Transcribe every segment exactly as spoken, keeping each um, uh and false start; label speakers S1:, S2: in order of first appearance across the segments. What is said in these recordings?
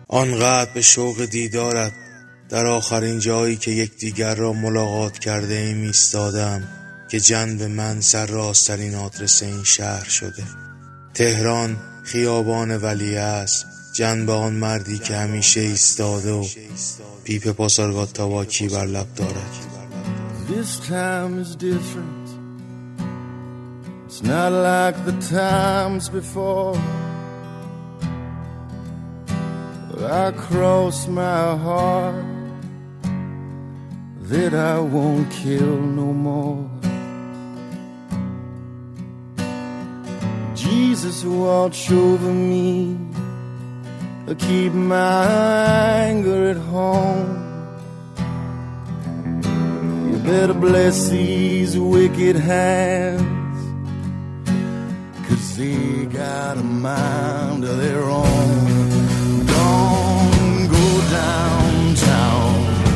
S1: آنقدر به شوق دیدارت در آخرین جایی که یکدیگر را ملاقات کرده ایم ایستادم که جنب من سرراسترین آدرس این شهر شده. تهران، خیابان ولیعصر، جنب آن مردی که همیشه ایستاده و پیپ پاسارگاد تاباکی بر لب دارد.
S2: This time is different. It's not like the times before. I cross my heart that I won't kill no more. Jesus, watch over me, keep my anger at home. You better bless these wicked hands, 'cause they got a mind of their own. Don't go downtown.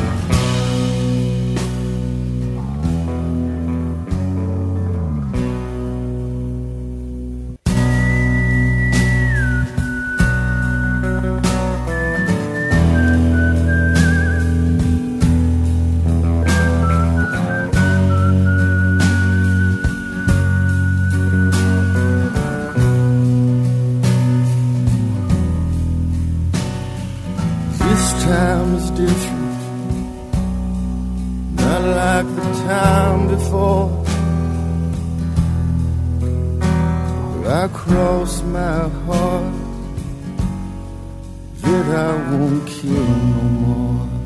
S2: This time is different, not like the time before. I cross my heart that I won't kill no more.